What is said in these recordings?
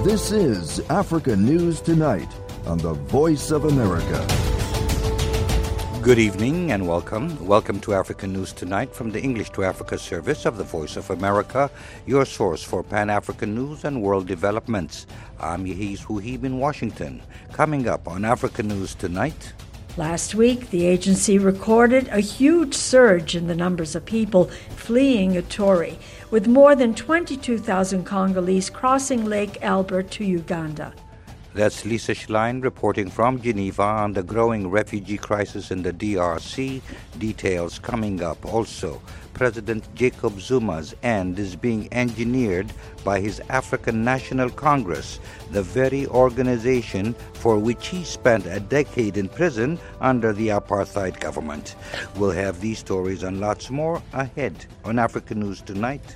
This is Africa News Tonight on the Voice of America. Good evening and welcome. Welcome to Africa News Tonight from the English to Africa service of the Voice of America, your source for Pan-African news and world developments. I'm Yehiz Huhib in Washington. Coming up on Africa News Tonight. Last week, the agency recorded a huge surge in the numbers of people fleeing Ituri, with more than 22,000 Congolese crossing Lake Albert to Uganda. That's Lisa Schlein reporting from Geneva on the growing refugee crisis in the DRC. Details coming up. Also, President Jacob Zuma's end is being engineered by his African National Congress, the very organization for which he spent a decade in prison under the apartheid government. We'll have these stories and lots more ahead on Africa News Tonight.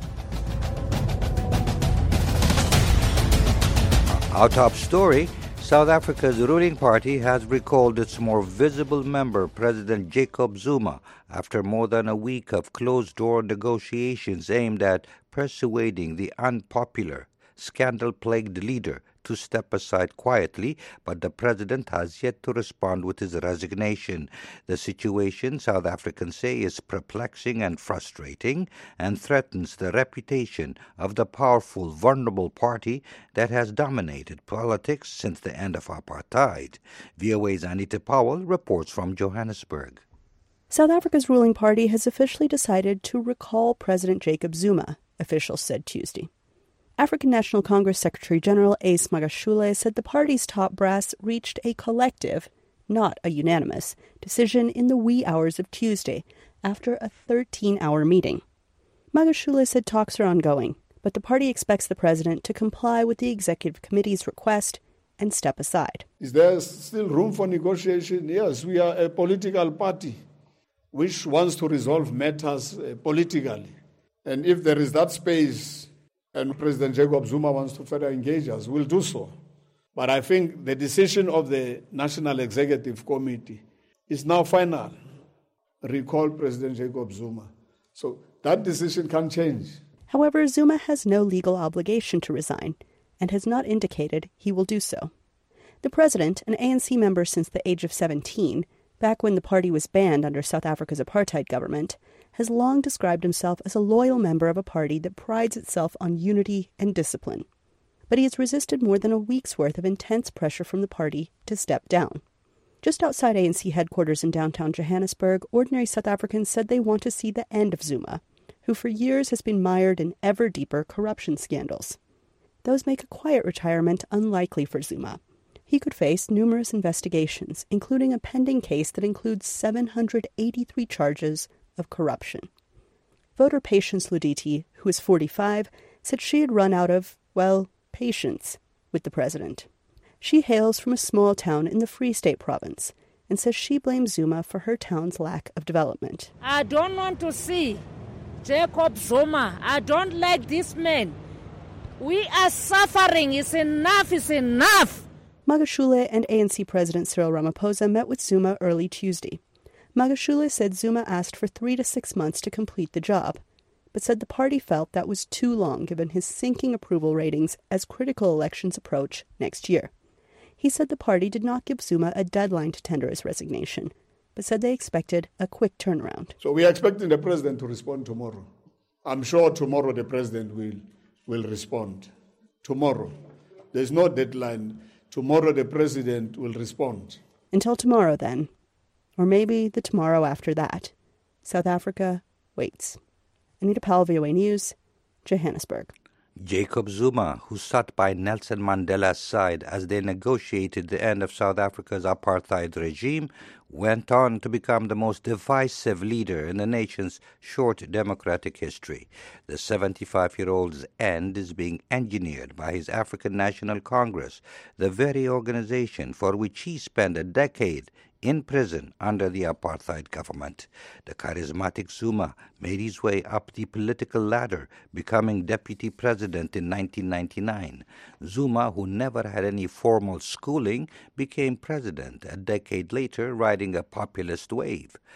Our top story, South Africa's ruling party has recalled its more visible member, President Jacob Zuma, after more than a week of closed-door negotiations aimed at persuading the unpopular, scandal-plagued leader to step aside quietly, but the president has yet to respond with his resignation. The situation, South Africans say, is perplexing and frustrating and threatens the reputation of the powerful, vulnerable party that has dominated politics since the end of apartheid. VOA's Anita Powell reports from Johannesburg. South Africa's ruling party has officially decided to recall President Jacob Zuma, officials said Tuesday. African National Congress Secretary General Ace Magashule said the party's top brass reached a collective, not a unanimous, decision in the wee hours of Tuesday after a 13-hour meeting. Magashule said talks are ongoing, but the party expects the president to comply with the executive committee's request and step aside. Is there still room for negotiation? Yes, we are a political party which wants to resolve matters politically. And if there is that space and President Jacob Zuma wants to further engage us, we'll do so. But I think the decision of the National Executive Committee is now final. Recall President Jacob Zuma. So that decision can change. However, Zuma has no legal obligation to resign and has not indicated he will do so. The president, an ANC member since the age of 17, back when the party was banned under South Africa's apartheid government, has long described himself as a loyal member of a party that prides itself on unity and discipline. But he has resisted more than a week's worth of intense pressure from the party to step down. Just outside ANC headquarters in downtown Johannesburg, ordinary South Africans said they want to see the end of Zuma, who for years has been mired in ever deeper corruption scandals. Those make a quiet retirement unlikely for Zuma. He could face numerous investigations, including a pending case that includes 783 charges of corruption. Voter Patience Luditi, who is 45, said she had run out of, patience with the president. She hails from a small town in the Free State province and says she blames Zuma for her town's lack of development. I don't want to see Jacob Zuma. I don't like this man. We are suffering. It's enough. It's enough. Magashule and ANC President Cyril Ramaphosa met with Zuma early Tuesday. Magashule said Zuma asked for 3 to 6 months to complete the job, but said the party felt that was too long given his sinking approval ratings as critical elections approach next year. He said the party did not give Zuma a deadline to tender his resignation, but said they expected a quick turnaround. So we are expecting the president to respond tomorrow. I'm sure tomorrow the president will respond. Tomorrow. There's no deadline. Tomorrow the president will respond. Until tomorrow, then. Or maybe the tomorrow after that. South Africa waits. Anita Powell, VOA News, Johannesburg. Jacob Zuma, who sat by Nelson Mandela's side as they negotiated the end of South Africa's apartheid regime, went on to become the most divisive leader in the nation's short democratic history. The 75-year-old's end is being engineered by his African National Congress, the very organization for which he spent a decade in prison under the apartheid government. The charismatic Zuma made his way up the political ladder, becoming deputy president in 1999. Zuma, who never had any formal schooling, became president a decade later, riding a populist wave.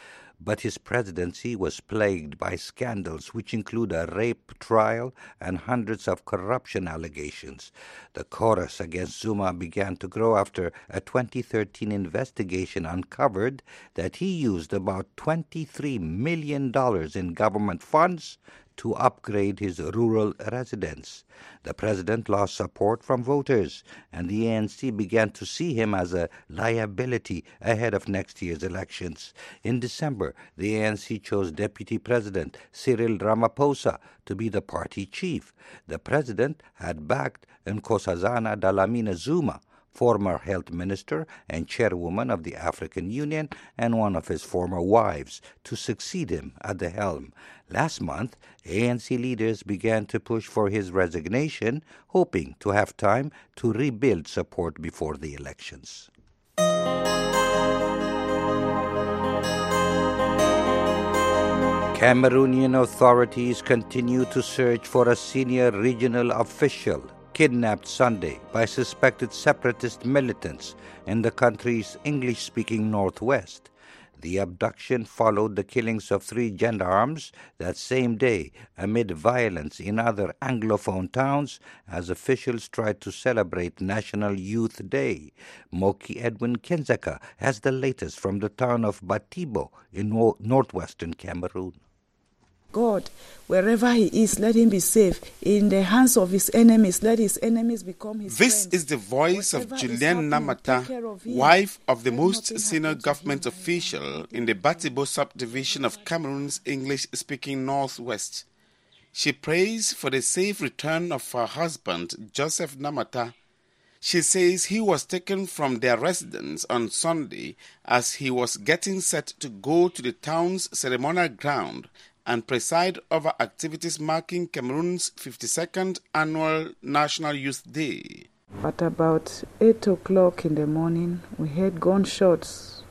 but his presidency was plagued by scandals which include a rape trial and hundreds of corruption allegations. The chorus against Zuma began to grow after a 2013 investigation uncovered that he used about $23 million in government funds to upgrade his rural residence. The president lost support from voters, and the ANC began to see him as a liability ahead of next year's elections. In December, the ANC chose Deputy President Cyril Ramaphosa to be the party chief. The president had backed Nkosazana Dlamini Zuma, former health minister and chairwoman of the African Union, and one of his former wives, to succeed him at the helm. Last month, ANC leaders began to push for his resignation, hoping to have time to rebuild support before the elections. Cameroonian authorities continue to search for a senior regional official kidnapped Sunday by suspected separatist militants in the country's English-speaking northwest. The abduction followed the killings of 3 gendarmes that same day amid violence in other Anglophone towns as officials tried to celebrate National Youth Day. Moki Edwin Kenzeka has the latest from the town of Batibo in northwestern Cameroon. God, wherever he is, let him be safe. In the hands of his enemies, let his enemies become his This friends. is the voice Whatever of is Julienne happening, Namata, take care of him. wife of the Let most nothing senior happen to government him. official in the Batibo subdivision of Cameroon's English-speaking northwest. She prays for the safe return of her husband, Joseph Namata. She says he was taken from their residence on Sunday as he was getting set to go to the town's ceremonial ground and preside over activities marking Cameroon's 52nd annual National Youth Day. At about 8 o'clock in the morning, we heard gunshots,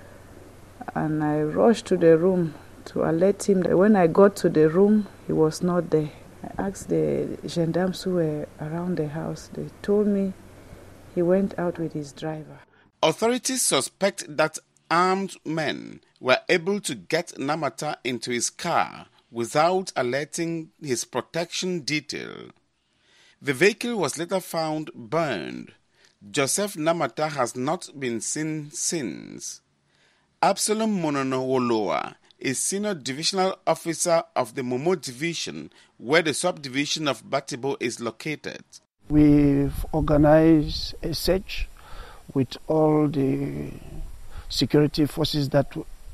and I rushed to the room to alert him. When I got to the room, he was not there. I asked the gendarmes who were around the house. They told me he went out with his driver. Authorities suspect that armed men were able to get Namata into his car without alerting his protection detail. The vehicle was later found burned. Joseph Namata has not been seen since. Absalom Mononowoloa is senior divisional officer of the Momo division, where the subdivision of Batibo is located. We've organized a search with all the security forces that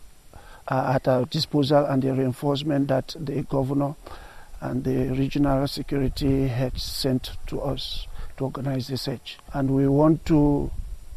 are at our disposal and the reinforcement that the governor and the regional security had sent to us to organize the search. And we want to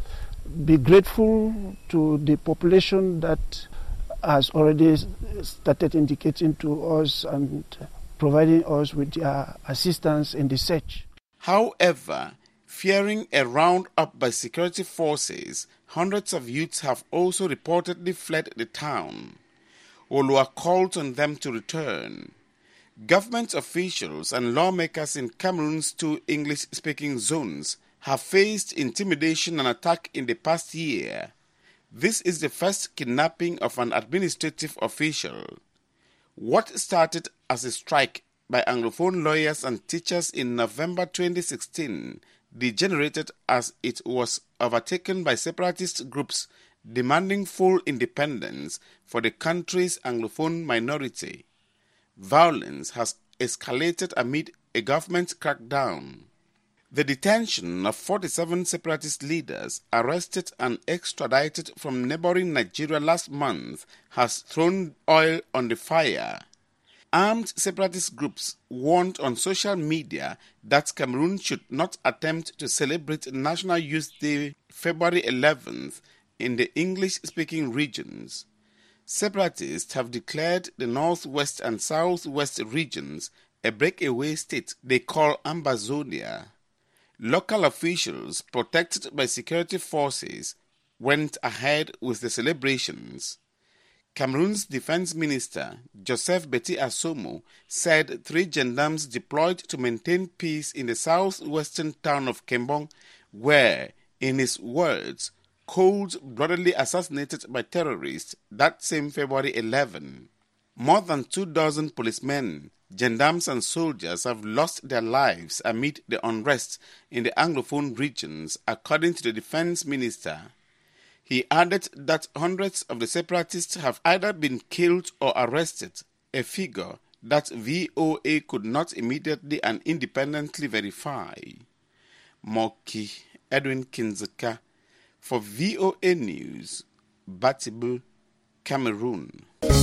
be grateful to the population that has already started indicating to us and providing us with their assistance in the search. However, fearing a roundup by security forces, hundreds of youths have also reportedly fled the town. Olua called on them to return. Government officials and lawmakers in Cameroon's 2 English-speaking zones have faced intimidation and attack in the past year. This is the first kidnapping of an administrative official. What started as a strike by Anglophone lawyers and teachers in November 2016 degenerated as it was overtaken by separatist groups demanding full independence for the country's Anglophone minority. Violence has escalated amid a government crackdown. The detention of 47 separatist leaders arrested and extradited from neighboring Nigeria last month has thrown oil on the fire. Armed separatist groups warned on social media that Cameroon should not attempt to celebrate National Youth Day February 11th in the English-speaking regions. Separatists have declared the northwest and southwest regions a breakaway state they call Ambazonia. Local officials, protected by security forces, went ahead with the celebrations. Cameroon's defense minister, Joseph Beti Asomo, said 3 gendarmes deployed to maintain peace in the southwestern town of Kembong were, in his words, cold-bloodedly assassinated by terrorists that same February 11. More than 24 policemen, gendarmes and soldiers have lost their lives amid the unrest in the Anglophone regions, according to the defense minister. He added that hundreds of the separatists have either been killed or arrested, a figure that VOA could not immediately and independently verify. Moki Edwin Kinzeka for VOA News, Batibu, Cameroon.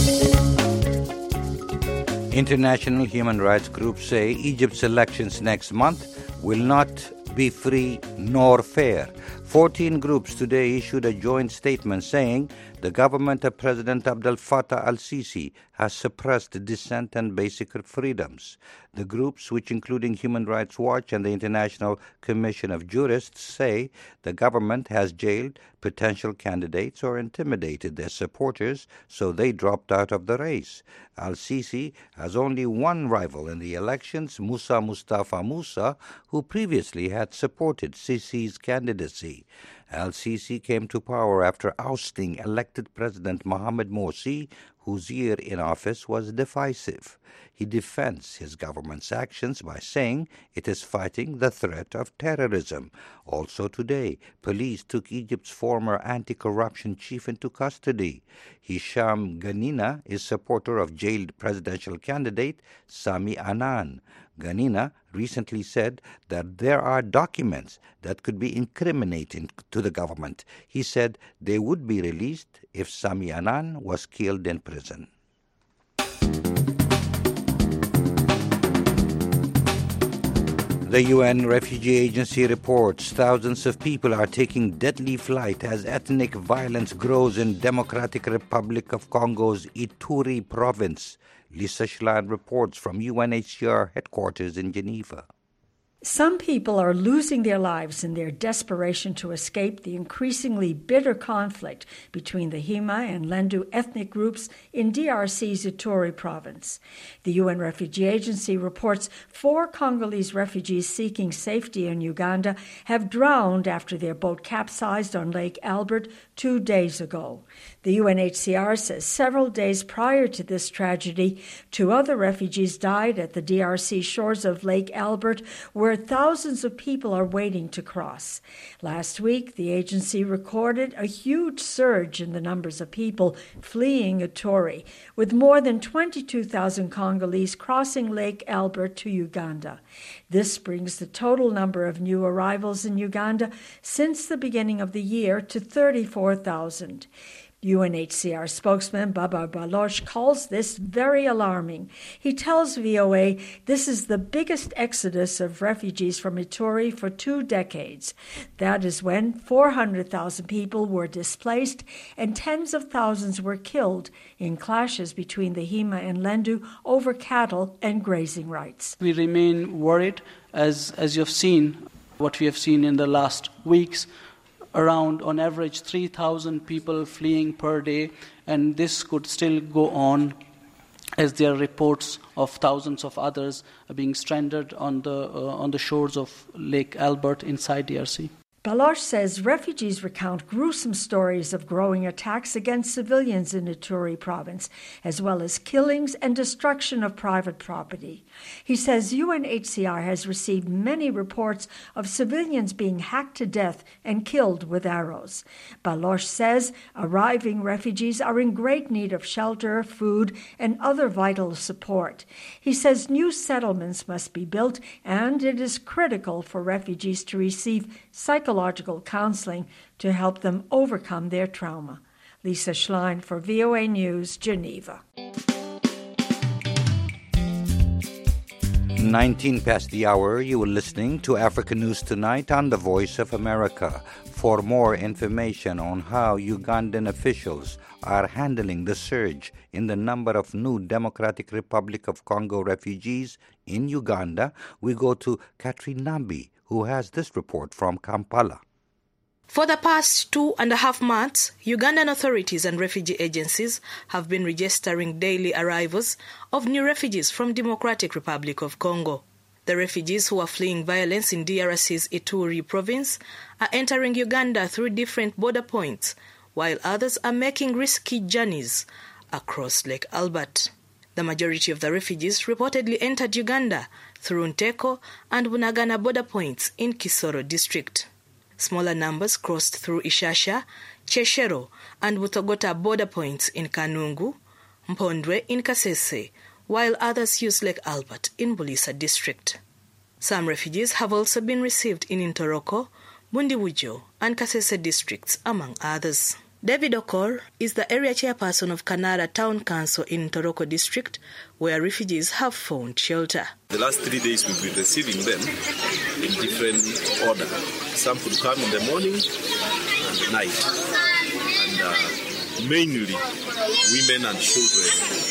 International human rights groups say Egypt's elections next month will not be free nor fair. 14 groups today issued a joint statement saying the government of President Abdel Fattah al-Sisi has suppressed dissent and basic freedoms. The groups, which including Human Rights Watch and the International Commission of Jurists, say the government has jailed potential candidates or intimidated their supporters, so they dropped out of the race. Al-Sisi has only one rival in the elections, Musa Mustafa Musa, who previously had supported Sisi's candidacy. Al-Sisi came to power after ousting elected President Mohamed Morsi, whose year in office was divisive. He defends his government's actions by saying it is fighting the threat of terrorism. Also today, police took Egypt's former anti-corruption chief into custody. Hisham Ganina is supporter of jailed presidential candidate Sami Anan. Ganina recently said that there are documents that could be incriminating to the government. He said they would be released if Sami Anan was killed in prison. The UN Refugee Agency reports thousands of people are taking deadly flight as ethnic violence grows in Democratic Republic of Congo's Ituri province. Lisa Schlein reports from UNHCR headquarters in Geneva. Some people are losing their lives in their desperation to escape the increasingly bitter conflict between the Hima and Lendu ethnic groups in DRC's Ituri province. The UN Refugee Agency reports 4 Congolese refugees seeking safety in Uganda have drowned after their boat capsized on Lake Albert 2 days ago. The UNHCR says several days prior to this tragedy, 2 other refugees died at the DRC shores of Lake Albert, where thousands of people are waiting to cross. Last week, the agency recorded a huge surge in the numbers of people fleeing Ituri, with more than 22,000 Congolese crossing Lake Albert to Uganda. This brings the total number of new arrivals in Uganda since the beginning of the year to 34,000. UNHCR spokesman Babar Baloch calls this very alarming. He tells VOA this is the biggest exodus of refugees from Ituri for 2 decades. That is when 400,000 people were displaced and tens of thousands were killed in clashes between the Hima and Lendu over cattle and grazing rights. We remain worried, as you've seen, what we have seen in the last weeks. Around, on average, 3,000 people fleeing per day, and this could still go on as there are reports of thousands of others being stranded on the shores of Lake Albert inside DRC. Baloch says refugees recount gruesome stories of growing attacks against civilians in Ituri province, as well as killings and destruction of private property. He says UNHCR has received many reports of civilians being hacked to death and killed with arrows. Baloch says arriving refugees are in great need of shelter, food, and other vital support. He says new settlements must be built, and it is critical for refugees to receive psychological counseling to help them overcome their trauma. Lisa Schlein for VOA News, Geneva. 19 past the hour, you are listening to Africa News Tonight on the Voice of America. For more information on how Ugandan officials are handling the surge in the number of new Democratic Republic of Congo refugees in Uganda, we go to Catherine Nambi, who has this report from Kampala. For the past 2.5 months, Ugandan authorities and refugee agencies have been registering daily arrivals of new refugees from Democratic Republic of Congo. The refugees who are fleeing violence in DRC's Ituri province are entering Uganda through different border points, while others are making risky journeys across Lake Albert. The majority of the refugees reportedly entered Uganda through Nteko and Bunagana border points in Kisoro district. Smaller numbers crossed through Ishasha, Cheshero and Butogota border points in Kanungu, Mpondwe in Kasese, while others used Lake Albert in Bulisa district. Some refugees have also been received in Ntoroko, Bundibujo and Kasese districts, among others. David Okor is the area chairperson of Kanara Town Council in Ntoroko district, where refugees have found shelter. The last 3 days we've been receiving them in different order. Some could come in the morning and night, and mainly women and children,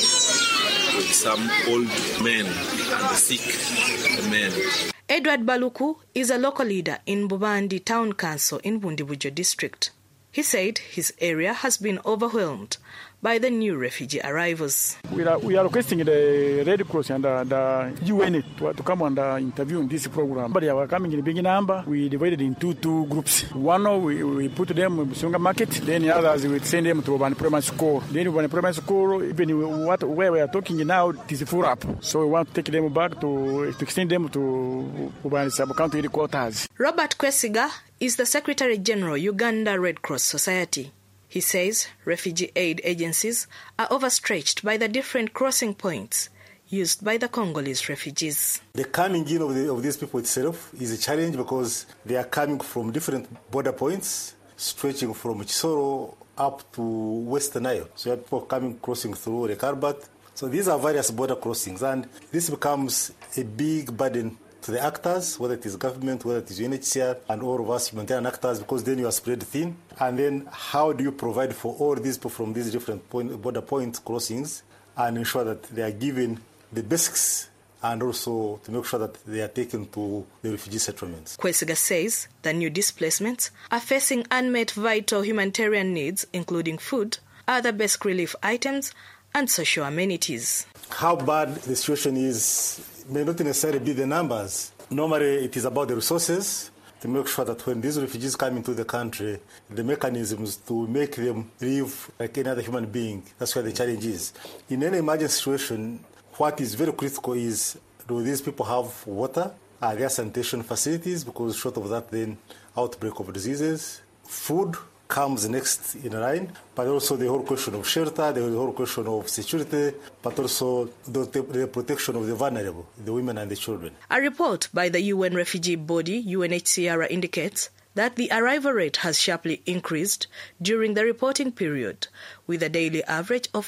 with some old men and the sick men. Edward Baluku is a local leader in Bubandi Town Council in Bundibujo district. He said his area has been overwhelmed by the new refugee arrivals. We are requesting the Red Cross and the UN to come and interview in this program. But they are coming in a big number. We divided into two groups. One, we put them in Sunga Market. Then the others, we send them to Ubani Primary School. Then Ubani Primary School, even where we are talking now, it is full up. So we want to take them back to extend them to Ubani Sub-County headquarters. Robert Kwesiga is the Secretary General, Uganda Red Cross Society. He says refugee aid agencies are overstretched by the different crossing points used by the Congolese refugees. The coming in of these people itself is a challenge because they are coming from different border points, stretching from Chisoro up to Western Nile. So you have people crossing through Lake Albert. So these are various border crossings, and this becomes a big burden to the actors, whether it is government, whether it is UNHCR, and all of us humanitarian actors, because then you are spread thin. And then how do you provide for all these people from these different border point crossings and ensure that they are given the basics and also to make sure that they are taken to the refugee settlements? Kwesiga says the new displacements are facing unmet vital humanitarian needs, including food, other basic relief items, and social amenities. How bad the situation is may not necessarily be the numbers. Normally, it is about the resources to make sure that when these refugees come into the country, the mechanisms to make them live like any other human being. That's where the challenge is. In any emergency situation, what is very critical is, do these people have water? Are there sanitation facilities? Because short of that, then outbreak of diseases. Food comes next in line, but also the whole question of shelter, the whole question of security, but also the protection of the vulnerable, the women and the children. A report by the UN refugee body, UNHCR, indicates that the arrival rate has sharply increased during the reporting period, with a daily average of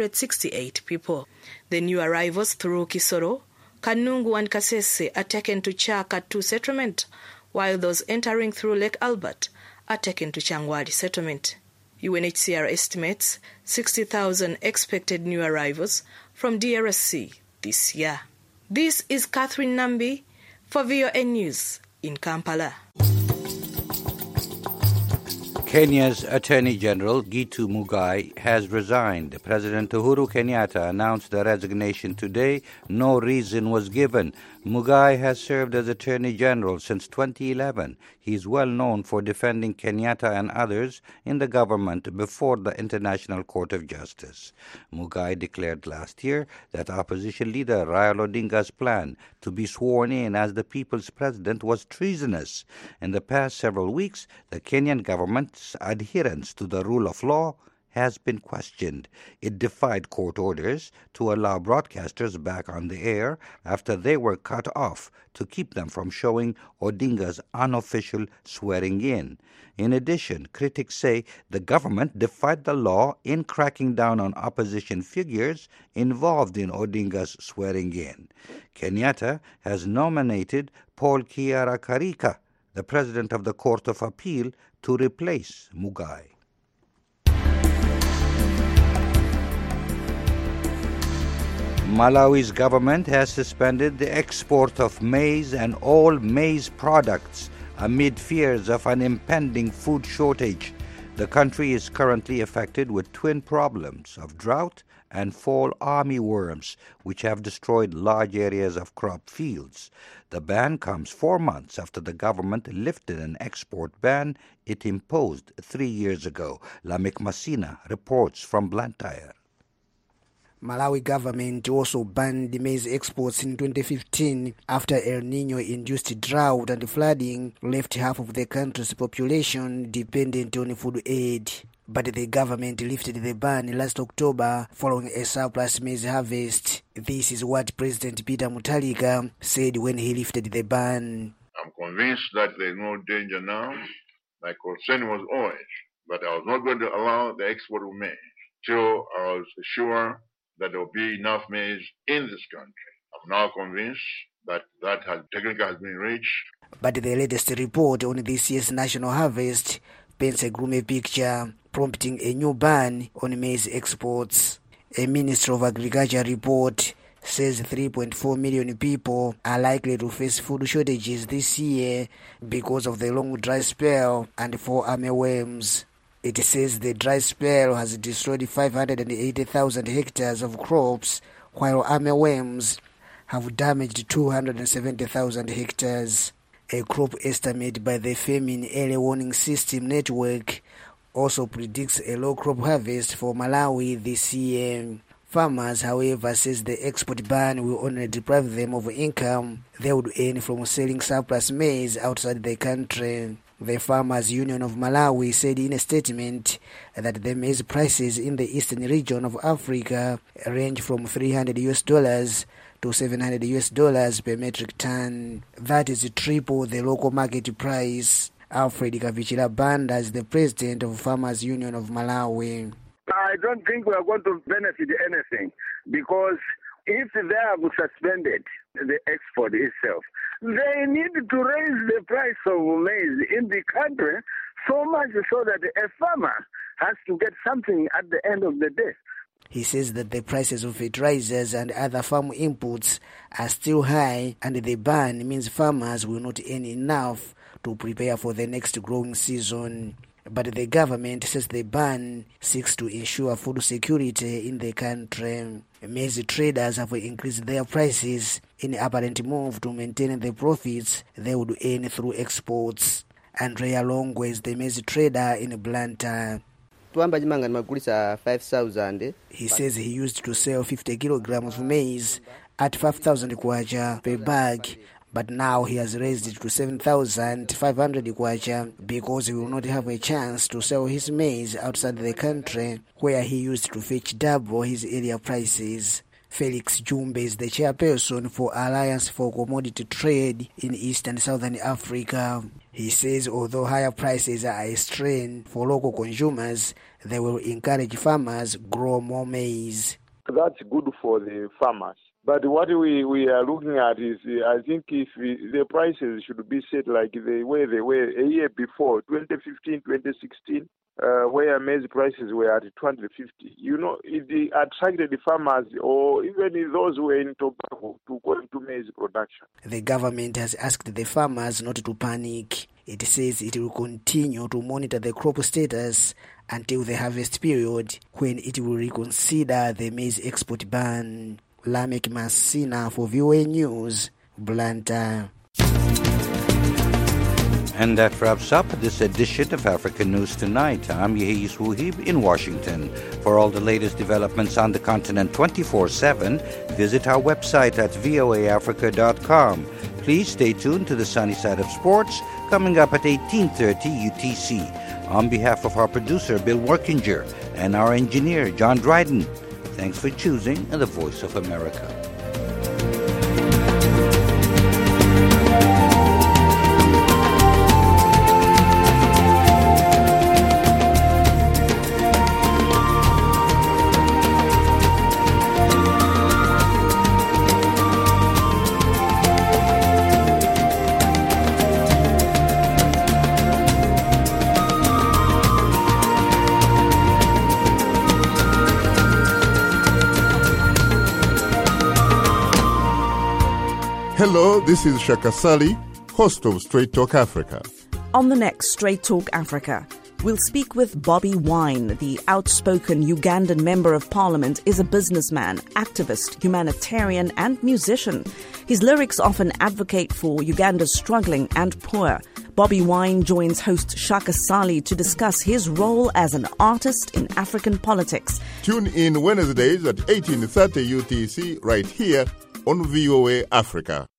568 people. The new arrivals through Kisoro, Kanungu and Kasese are taken to Chaka 2 settlement, while those entering through Lake Albert are taken to Changwadi settlement. UNHCR estimates 60,000 expected new arrivals from DRC this year. This is Catherine Nambi for VOA News in Kampala. Kenya's Attorney General Gitu Mugai has resigned. President Uhuru Kenyatta announced the resignation today. No reason was given. Mugai has served as Attorney General since 2011. He is well known for defending Kenyatta and others in the government before the International Court of Justice. Mugai declared last year that opposition leader Raila Odinga's plan to be sworn in as the people's president was treasonous. In the past several weeks, the Kenyan government's adherence to the rule of law has been questioned. It defied court orders to allow broadcasters back on the air after they were cut off to keep them from showing Odinga's unofficial swearing-in. In addition, critics say the government defied the law in cracking down on opposition figures involved in Odinga's swearing-in. Kenyatta has nominated Paul Kiara Karika, the president of the Court of Appeal, to replace Mugai. Malawi's government has suspended the export of maize and all maize products amid fears of an impending food shortage. The country is currently affected with twin problems of drought and fall armyworms, which have destroyed large areas of crop fields. The ban comes 4 months after the government lifted an export ban it imposed 3 years ago. Lamek Masina reports from Blantyre. Malawi government also banned maize exports in 2015 after El Nino-induced drought and flooding left half of the country's population dependent on food aid. But the government lifted the ban last October following a surplus maize harvest. This is what President Peter Mutharika said when he lifted the ban. I'm convinced that there's no danger now. My concern was always, but I was not going to allow the export of maize till I was sure that there will be enough maize in this country. I'm now convinced that technically has been reached. But the latest report on this year's national harvest paints a gloomy picture, prompting a new ban on maize exports. A Ministry of Agriculture report says 3.4 million people are likely to face food shortages this year because of the long dry spell and fall armyworms. It says the dry spell has destroyed 580,000 hectares of crops, while armyworms have damaged 270,000 hectares. A crop estimate by the Famine Early Warning System Network also predicts a low crop harvest for Malawi this year. Farmers, however, says the export ban will only deprive them of income they would earn from selling surplus maize outside the country. The Farmers Union of Malawi said in a statement that the maize prices in the eastern region of Africa range from $300 to $700 per metric ton. That is triple the local market price. Alfred Kavichira Banda is the president of Farmers Union of Malawi. I don't think we are going to benefit anything, because if they have suspended the export itself, they need to raise the price of maize in the country so much so that a farmer has to get something at the end of the day. He says that the prices of fertilizers and other farm inputs are still high, and the ban means farmers will not earn enough to prepare for the next growing season. But the government says the ban seeks to ensure food security in the country. Maize traders have increased their prices in an apparent move to maintain the profits they would earn through exports. Andrea Longo is the maize trader in Blantyre. He says he used to sell 50 kilograms of maize at 5,000 kwacha per bag, but now he has raised it to 7,500 kwacha because he will not have a chance to sell his maize outside the country, where he used to fetch double his area prices. Felix Jumbe is the chairperson for Alliance for Commodity Trade in East and Southern Africa. He says although higher prices are a strain for local consumers, they will encourage farmers grow more maize. That's good for the farmers. But what we are looking at is, I think if the prices should be set like the way they were a year before, 2015, 2016, where maize prices were at 250. You know, it attracted the farmers or even those who were in tobacco to go into maize production. The government has asked the farmers not to panic. It says it will continue to monitor the crop status until the harvest period, when it will reconsider the maize export ban. Lamek Masina for VOA News, Blantyre. And that wraps up this edition of African News Tonight. I'm Yehis Wuhib in Washington. For all the latest developments on the continent 24/7, visit our website at voaafrica.com. Please stay tuned to the sunny side of sports, coming up at 18:30 UTC. On behalf of our producer, Bill Workinger, and our engineer, John Dryden, thanks for choosing The Voice of America. Hello, this is Shaka Sali, host of Straight Talk Africa. On the next Straight Talk Africa, We'll speak with Bobby Wine. The outspoken Ugandan Member of Parliament is a businessman, activist, humanitarian and musician. His lyrics often advocate for Uganda's struggling and poor. Bobby Wine joins host Shaka Sali to discuss his role as an artist in African politics. Tune in Wednesdays at 18:30 UTC right here on VOA Africa.